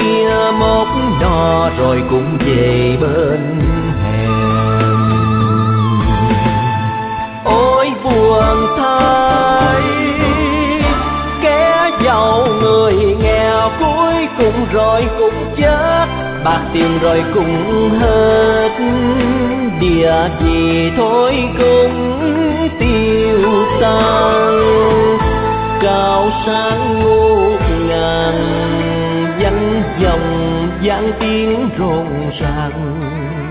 kia một nò rồi cũng về bên hèm. Ôi buồn thay, kẻ giàu người nghèo cuối cùng rồi cũng chết, bạc tiền rồi cũng hết, địa chỉ thôi cũng tiêu tan. Cao sang ngút ngàn, danh vọng vang tiếng rộn ràng,